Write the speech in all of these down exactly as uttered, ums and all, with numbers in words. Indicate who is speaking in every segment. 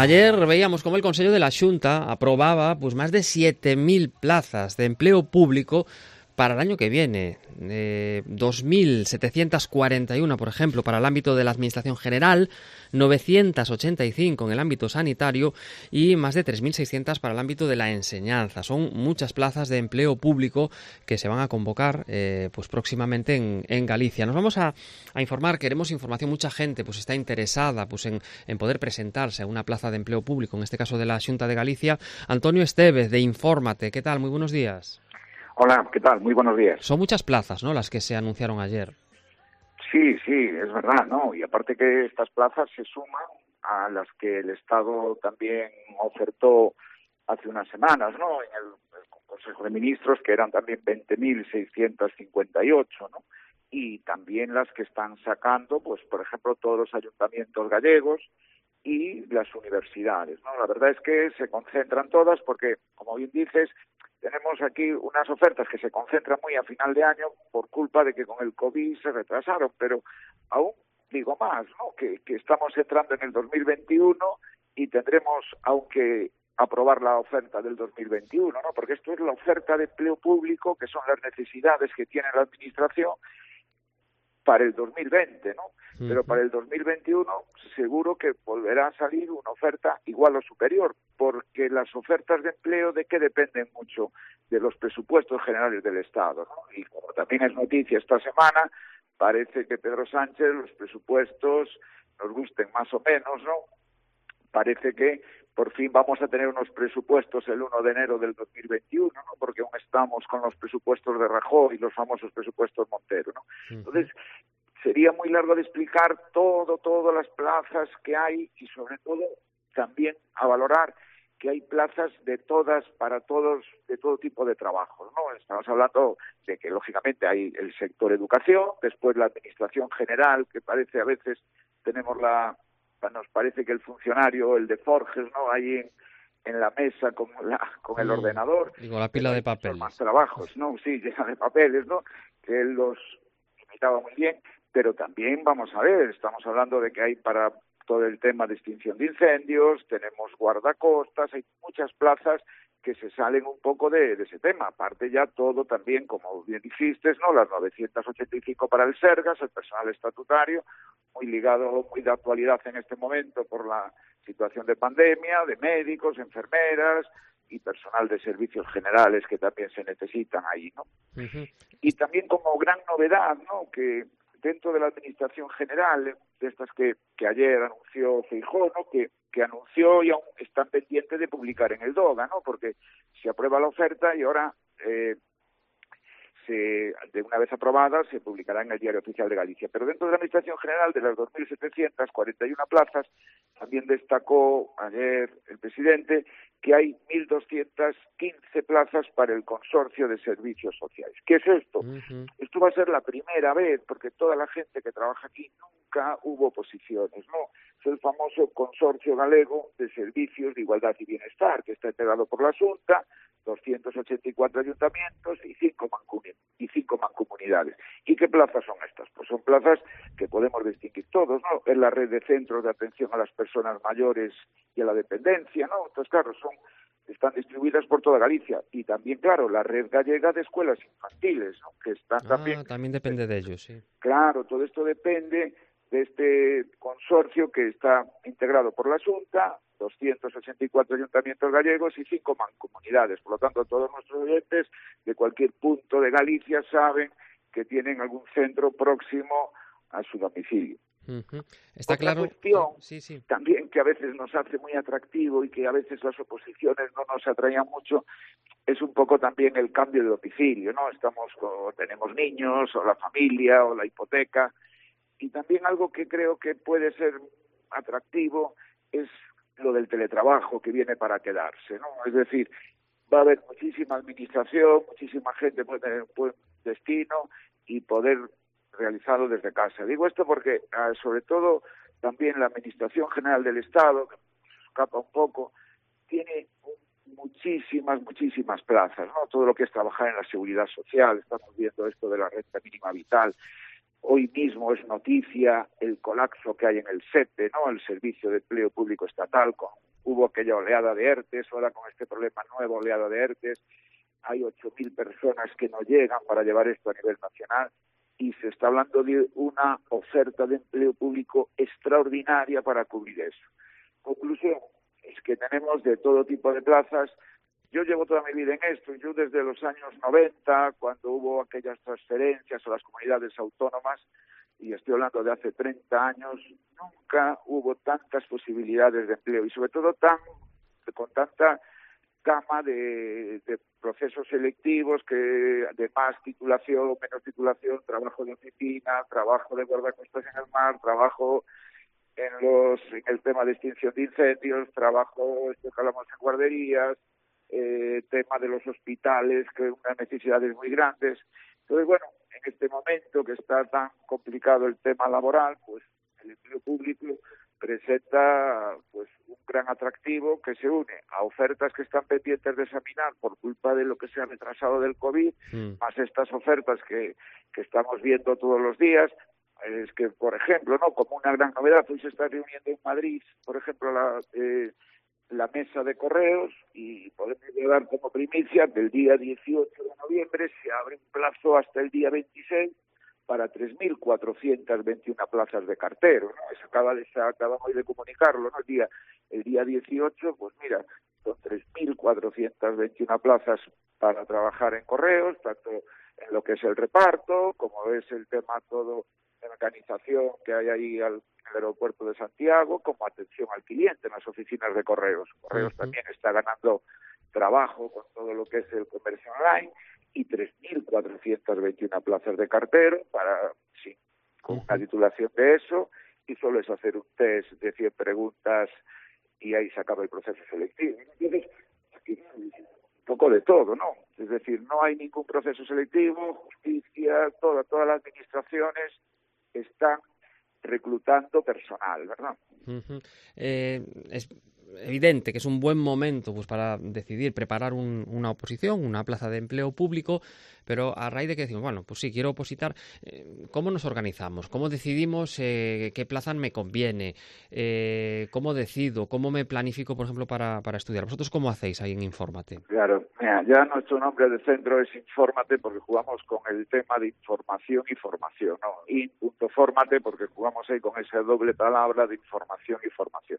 Speaker 1: Ayer veíamos como el Consello de la Xunta aprobaba pues, más de siete mil plazas de empleo público para el año que viene. Eh, dos mil setecientas cuarenta y uno, por ejemplo, para el ámbito de la Administración General, novecientas ochenta y cinco en el ámbito sanitario y más de tres mil seiscientas para el ámbito de la enseñanza. Son muchas plazas de empleo público que se van a convocar eh, pues próximamente en, en Galicia. Nos vamos a, a informar, queremos información. Mucha gente pues está interesada pues en, en poder presentarse a una plaza de empleo público, en este caso de la Xunta de Galicia. Antonio Estevez, de Infórmate. ¿Qué tal? Muy buenos días.
Speaker 2: Hola, ¿qué tal? Muy buenos días.
Speaker 1: Son muchas plazas, ¿no?, las que se anunciaron ayer.
Speaker 2: Sí, sí, es verdad, ¿no? Y aparte que estas plazas se suman a las que el Estado también ofertó hace unas semanas, ¿no? En el, el Consejo de Ministros, que eran también veinte mil seiscientas cincuenta y ocho, ¿no? Y también las que están sacando, pues, por ejemplo, todos los ayuntamientos gallegos y las universidades, ¿no? La verdad es que se concentran todas porque, como bien dices, tenemos aquí unas ofertas que se concentran muy a final de año por culpa de que con el COVID se retrasaron, pero aún digo más, ¿no? Que, que estamos entrando en el dos mil veintiuno y tendremos, aunque aprobar la oferta del dos mil veintiuno, ¿no? Porque esto es la oferta de empleo público, que son las necesidades que tiene la Administración para el dos mil veinte, ¿no? Uh-huh. Pero para el dos mil veintiuno seguro que volverá a salir una oferta igual o superior, porque las ofertas de empleo, ¿de qué dependen mucho? De los presupuestos generales del Estado, ¿no? Y como también es noticia esta semana, parece que Pedro Sánchez, los presupuestos, nos gusten más o menos, ¿no? Parece que por fin vamos a tener unos presupuestos el uno de enero del dos mil veintiuno, ¿no? Porque aún estamos con los presupuestos de Rajoy y los famosos presupuestos Montero, ¿no? Uh-huh. Entonces, sería muy largo de explicar todo, todas las plazas que hay y sobre todo también a valorar que hay plazas de todas, para todos, de todo tipo de trabajos, ¿no? Estamos hablando de que, lógicamente, hay el sector educación, después la administración general, que parece a veces tenemos la... nos parece que el funcionario, el de Forges, ¿no?, ahí en, en la mesa con la con el mm, ordenador.
Speaker 1: Digo, la pila de papeles.
Speaker 2: Más trabajos, ¿no? Sí, llena de papeles, ¿no? Que él los imitaba muy bien, pero también, vamos a ver, estamos hablando de que hay para todo el tema de extinción de incendios, tenemos guardacostas, hay muchas plazas que se salen un poco de, de ese tema. Aparte ya todo también, como bien dijiste, ¿no?, las novecientas ochenta y cinco para el Sergas, el personal estatutario, muy ligado, muy de actualidad en este momento por la situación de pandemia, de médicos, enfermeras y personal de servicios generales que también se necesitan ahí, ¿no? Uh-huh. Y también como gran novedad, ¿no?, que dentro de la Administración General, de estas que, que ayer anunció Feijóo, ¿no?, que, que anunció y aún están pendientes de publicar en el DOGA, ¿no?, porque se aprueba la oferta y ahora, eh, se, de una vez aprobada, se publicará en el Diario Oficial de Galicia. Pero dentro de la Administración General, de las dos mil setecientas cuarenta y una plazas, también destacó ayer el presidente que hay mil doscientas quince plazas para el Consorcio de Servicios Sociales. ¿Qué es esto? Uh-huh. Esto va a ser la primera vez, porque toda la gente que trabaja aquí nunca hubo oposiciones, ¿no? Es el famoso Consorcio Galego de Servicios de Igualdad y Bienestar, que está integrado por la Xunta, doscientos ochenta y cuatro ayuntamientos y cinco, mancuni- y cinco mancomunidades. ¿Y qué plazas son estas? Pues son plazas que podemos distinguir todos, ¿no? Es la red de centros de atención a las personas mayores y a la dependencia, ¿no? Entonces, claro, son están distribuidas por toda Galicia. Y también, claro, la red gallega de escuelas infantiles, ¿no?, que están
Speaker 1: ah,
Speaker 2: también...
Speaker 1: también depende de ellos, sí.
Speaker 2: Claro, todo esto depende de este consorcio que está integrado por la Xunta, doscientos ochenta y cuatro ayuntamientos gallegos y cinco mancomunidades. Por lo tanto, todos nuestros oyentes de cualquier punto de Galicia saben que tienen algún centro próximo a su domicilio.
Speaker 1: Uh-huh. Está
Speaker 2: Otra
Speaker 1: claro.
Speaker 2: cuestión
Speaker 1: sí, sí.
Speaker 2: también que a veces nos hace muy atractivo y que a veces las oposiciones no nos atraían mucho es un poco también el cambio de domicilio, ¿no? Estamos o tenemos niños o la familia o la hipoteca, y también algo que creo que puede ser atractivo es lo del teletrabajo, que viene para quedarse, ¿no? Es decir, va a haber muchísima administración, muchísima gente puede tener un buen destino y poder realizarlo desde casa. Digo esto porque, sobre todo, también la Administración General del Estado, que escapa un poco, tiene muchísimas, muchísimas plazas, ¿no? Todo lo que es trabajar en la seguridad social, estamos viendo esto de la renta mínima vital. Hoy mismo es noticia el colapso que hay en el SEPE, ¿no?, el Servicio de Empleo Público Estatal, con hubo aquella oleada de ERTES, ahora con este problema nuevo, oleada de ERTES, hay ocho mil personas que no llegan para llevar esto a nivel nacional y se está hablando de una oferta de empleo público extraordinaria para cubrir eso. Conclusión, es que tenemos de todo tipo de plazas. Yo llevo toda mi vida en esto, yo desde los años noventa, cuando hubo aquellas transferencias a las comunidades autónomas, y estoy hablando de hace treinta años, nunca hubo tantas posibilidades de empleo y sobre todo tan con tanta gama de, de procesos selectivos, que de más titulación, menos titulación, trabajo de oficina, trabajo de guardacostas en el mar, trabajo en los en el tema de extinción de incendios, trabajo, esto que hablamos en guarderías, eh, tema de los hospitales, que unas necesidades muy grandes. Entonces, bueno, en este momento que está tan complicado el tema laboral, pues el empleo público presenta pues un gran atractivo que se une a ofertas que están pendientes de examinar por culpa de lo que se ha retrasado del COVID, mm. más estas ofertas que, que estamos viendo todos los días. Es que, por ejemplo, no como una gran novedad, hoy se está reuniendo en Madrid, por ejemplo, la, eh, la mesa de correos, y podemos dar como primicia que el día dieciocho de noviembre se abre un plazo hasta el día veintiséis para tres mil cuatrocientas veintiuna plazas de cartero, ¿no? Eso acaba de, acabamos de comunicarlo, ¿no? El día, el día dieciocho, pues mira, son tres mil cuatrocientas veintiuna plazas para trabajar en correos, tanto en lo que es el reparto, como es el tema todo de mecanización que hay ahí al el aeropuerto de Santiago, como atención al cliente en las oficinas de correos. Correos uh-huh. también está ganando trabajo con todo lo que es el comercio online, y tres mil cuatrocientas veintiuna plazas de cartero para, sí, con uh-huh. una titulación de eso, y solo es hacer un test de cien preguntas y ahí se acaba el proceso selectivo. Entonces, aquí un poco de todo, ¿no? Es decir, no hay ningún proceso selectivo, justicia, toda, todas las administraciones están reclutando personal, ¿verdad?
Speaker 1: Uh-huh. Eh, es evidente que es un buen momento pues para decidir preparar un, una oposición, una plaza de empleo público, pero a raíz de que decimos, bueno, pues sí, quiero opositar, eh, ¿cómo nos organizamos? ¿Cómo decidimos eh, qué plaza me conviene? Eh, ¿Cómo decido? ¿Cómo me planifico, por ejemplo, para, para estudiar? ¿Vosotros cómo hacéis ahí en Infórmate?
Speaker 2: Claro, mira, ya nuestro nombre de centro es Infórmate porque jugamos con el tema de información y formación, ¿no? In.fórmate porque jugamos ahí con esa doble palabra de información y formación.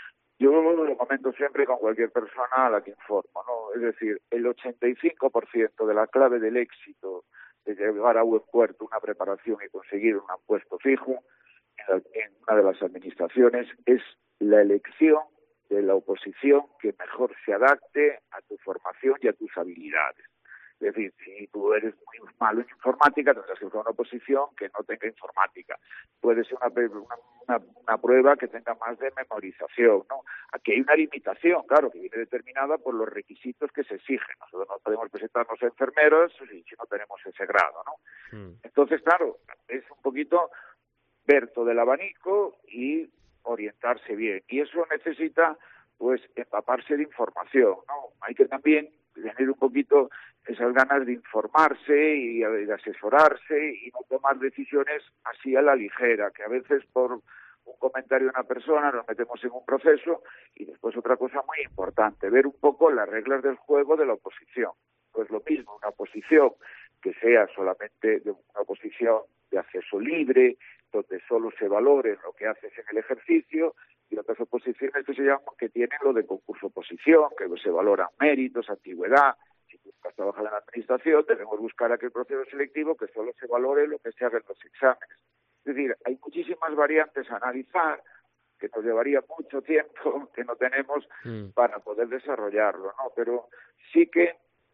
Speaker 2: Yo lo comento siempre con cualquier persona a la que informo, ¿no? Es decir, el ochenta y cinco por ciento de la clave del éxito de llevar a buen puerto una preparación y conseguir un puesto fijo en, la, en una de las administraciones es la elección de la oposición que mejor se adapte a tu formación y a tus habilidades. Es decir, si tú eres muy malo en informática, tendrás que buscar una oposición que no tenga informática. Puede ser una, una, una prueba que tenga más de memorización, ¿no? Aquí hay una limitación, claro, que viene determinada por los requisitos que se exigen. Nosotros no podemos presentarnos a enfermeros si no tenemos ese grado, ¿no? Mm. Entonces, claro, es un poquito ver todo el abanico y orientarse bien. Y eso necesita, pues, empaparse de información, ¿no? Hay que también tener un poquito esas ganas de informarse y de asesorarse y no tomar decisiones así a la ligera, que a veces por un comentario de una persona nos metemos en un proceso. Y después otra cosa muy importante, ver un poco las reglas del juego de la oposición. Pues lo mismo, una oposición que sea solamente de una oposición de acceso libre, donde solo se valore lo que haces en el ejercicio, y otras oposiciones que se llaman que tienen lo de concurso oposición, que se valoran méritos, antigüedad. Si tú buscas trabajar en la administración, debemos buscar aquel proceso selectivo que solo se valore lo que se haga en los exámenes. Es decir, hay muchísimas variantes a analizar que nos llevaría mucho tiempo que no tenemos mm. para poder desarrollarlo, ¿no? Pero sí que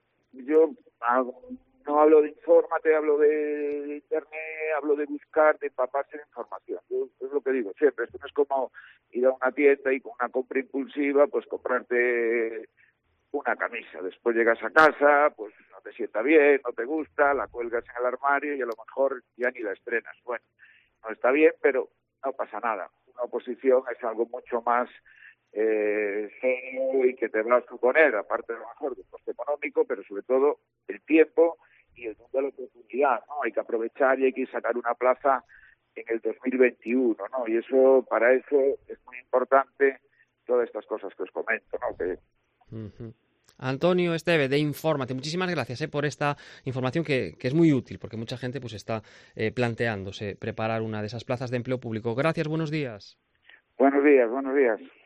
Speaker 2: yo hago, no hablo de infórmate, hablo de internet, hablo de buscar, de empaparse de información. Yo, es lo que digo siempre, esto no es como ir a una tienda y con una compra impulsiva, pues comprarte una camisa. Después llegas a casa, pues no te sienta bien, no te gusta, la cuelgas en el armario y a lo mejor ya ni la estrenas. Bueno, no está bien, pero no pasa nada. Una oposición es algo mucho más eh, serio y que te va a suponer, aparte de lo mejor del coste económico, pero sobre todo el tiempo y el mundo de la oportunidad, ¿no? Hay que aprovechar y hay que sacar una plaza en el dos mil veintiuno, ¿no? Y eso, para eso es muy importante todas estas cosas que os comento, ¿no? Que...
Speaker 1: Uh-huh. Antonio Esteve, de Infórmate, muchísimas gracias eh, por esta información que, que es muy útil, porque mucha gente pues está eh, planteándose preparar una de esas plazas de empleo público. Gracias, buenos días.
Speaker 2: Buenos días, buenos días.